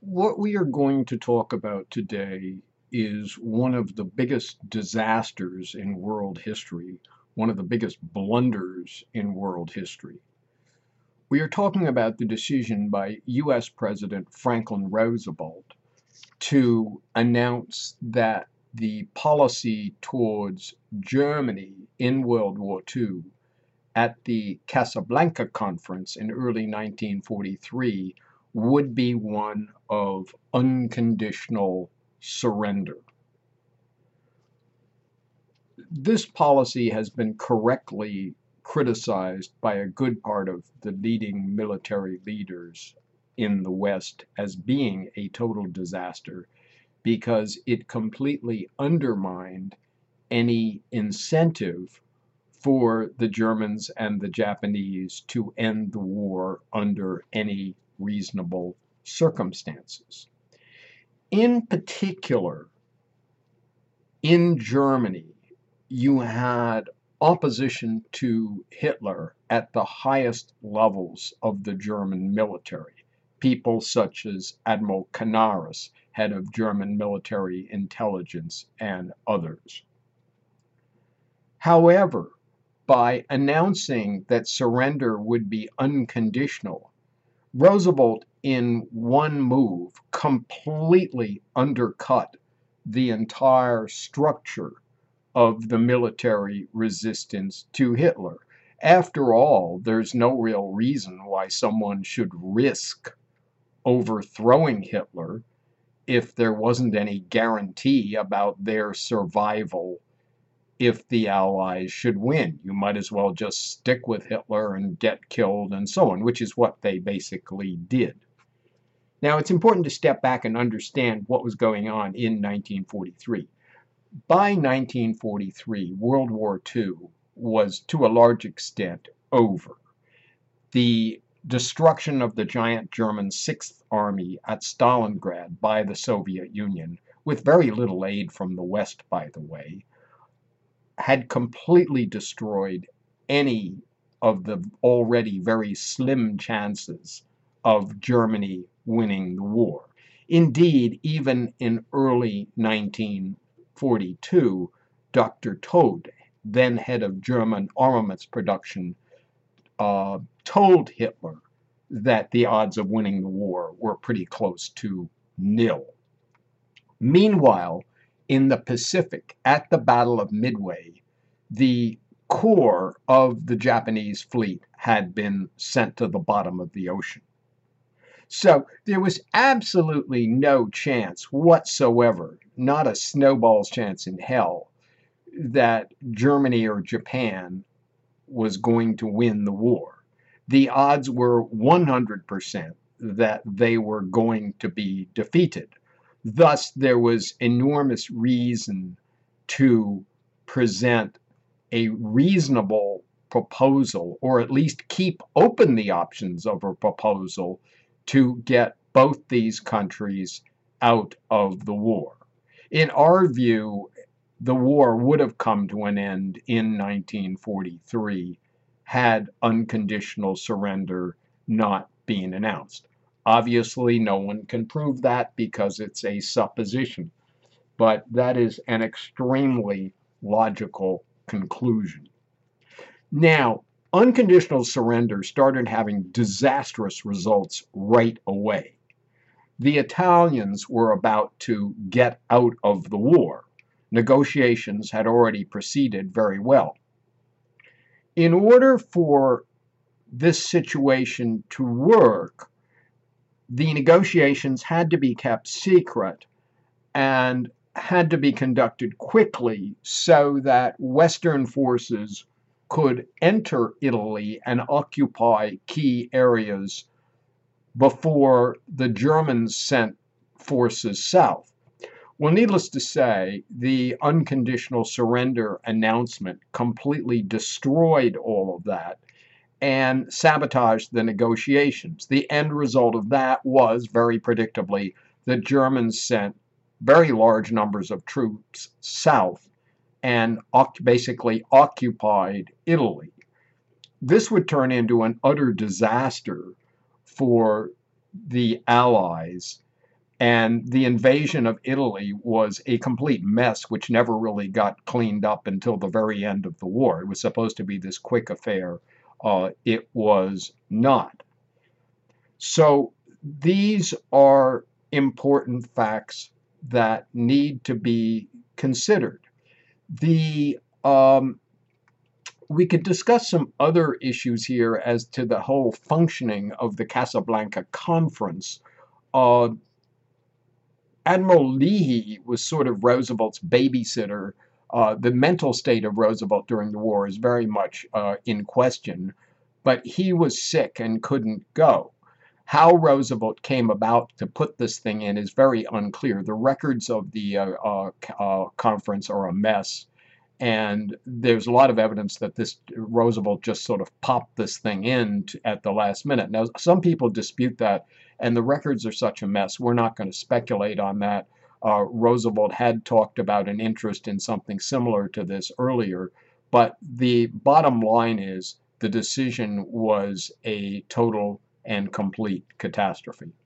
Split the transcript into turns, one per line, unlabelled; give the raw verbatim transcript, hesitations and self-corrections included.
What we are going to talk about today is one of the biggest disasters in world history, one of the biggest blunders in world history. We are talking about the decision by U S. President Franklin Roosevelt to announce that the policy towards Germany in World War Two at the Casablanca Conference in early nineteen forty-three would be one of unconditional surrender. This policy has been correctly criticized by a good part of the leading military leaders in the West as being a total disaster because it completely undermined any incentive for the Germans and the Japanese to end the war under any reasonable circumstances. In particular, in Germany, you had opposition to Hitler at the highest levels of the German military. People such as Admiral Canaris, head of German military intelligence, and others. However, by announcing that surrender would be unconditional, Roosevelt, in one move, completely undercut the entire structure of the military resistance to Hitler. After all, there's no real reason why someone should risk overthrowing Hitler if there wasn't any guarantee about their survival if the Allies should win. You might as well just stick with Hitler and get killed and so on, which is what they basically did. Now, it's important to step back and understand what was going on in nineteen forty-three. By nineteen forty-three, World War Two was to a large extent over. The destruction of the giant German Sixth Army at Stalingrad by the Soviet Union, with very little aid from the West, by the way, had completely destroyed any of the already very slim chances of Germany winning the war. Indeed, even in early nineteen forty-two, Doctor Tod, then head of German armaments production, uh, told Hitler that the odds of winning the war were pretty close to nil. Meanwhile, in the Pacific, at the Battle of Midway, the core of the Japanese fleet had been sent to the bottom of the ocean. So there was absolutely no chance whatsoever, not a snowball's chance in hell, that Germany or Japan was going to win the war. The odds were one hundred percent that they were going to be defeated. Thus, there was enormous reason to present a reasonable proposal, or at least keep open the options of a proposal to get both these countries out of the war. In our view, the war would have come to an end in nineteen forty-three had unconditional surrender not been announced. Obviously, no one can prove that because it's a supposition, but that is an extremely logical conclusion. Now, unconditional surrender started having disastrous results right away. The Italians were about to get out of the war. Negotiations had already proceeded very well. In order for this situation to work, the negotiations had to be kept secret and had to be conducted quickly so that Western forces could enter Italy and occupy key areas before the Germans sent forces south. Well, needless to say, the unconditional surrender announcement completely destroyed all of that and sabotaged the negotiations. The end result of that was, very predictably, the Germans sent very large numbers of troops south and basically occupied Italy. This would turn into an utter disaster for the Allies And the invasion of Italy was a complete mess, which never really got cleaned up until the very end of the war. It was supposed to be this quick affair. Uh, it was not. So these are important facts that need to be considered. The um, we could discuss some other issues here as to the whole functioning of the Casablanca Conference. Uh, Admiral Leahy was sort of Roosevelt's babysitter. Uh, the mental state of Roosevelt during the war is very much uh, in question, but he was sick and couldn't go. How Roosevelt came about to put this thing in is very unclear. The records of the uh, uh, uh, conference are a mess, and there's a lot of evidence that this Roosevelt just sort of popped this thing in to, at the last minute. Now, some people dispute that, and the records are such a mess. We're not going to speculate on that. Uh, Roosevelt had talked about an interest in something similar to this earlier, but the bottom line is the decision was a total and complete catastrophe.